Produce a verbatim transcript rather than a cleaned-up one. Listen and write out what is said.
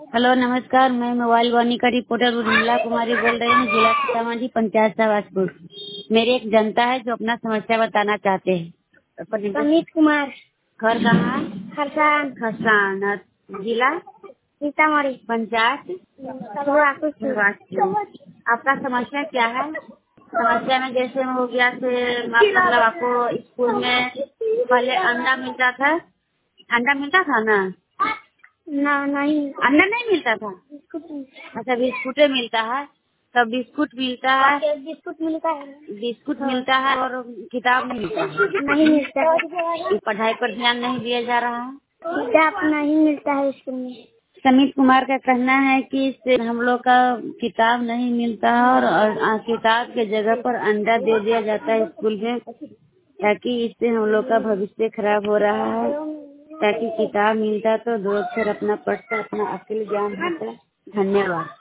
Hello नमस्कार, मैं mobile वाणी का रिपोर्टर उर्मिला कुमारी बोल रही हूँ, जिला सीतामढ़ी, पंचायत शाहबाजपुर। मेरे एक जनता है जो अपना समस्या बताना चाहते हैं। समीत कुमार। घर कहाँ है? खरसान। खरसान। और जिला सीतामढ़ी। पंचायत शाहबाजपुर। आपका समस्या क्या है? समस्या में जैसे हो गया से मतलब आपको स्कूल में पहले अंडा मिलता था, अंडा मिलता था ना? ना नहीं, अंडा नहीं मिलता था। अच्छा, बिस्कुट मिलता है। तो बिस्कुट मिलता है, बिस्कुट मिलता है। बिस्कुट मिलता है और किताब नहीं मिलता है। नहीं मिलता है। ये पढ़ाई पर ध्यान नहीं दिया जा रहा है। किताब नहीं मिलता है स्कूल में। समीत कुमार का कहना है कि इससे हम लोग का किताब नहीं मिलता है और, और किताब के जगह पर अंडा दे दिया जाता है स्कूल में, ताकि इससे हम लोग का भविष्य खराब हो रहा है। ताकि किताब मिलता तो दो अक्षर अपना पढ़ता, अपना अकेले ज्ञान होता। धन्यवाद।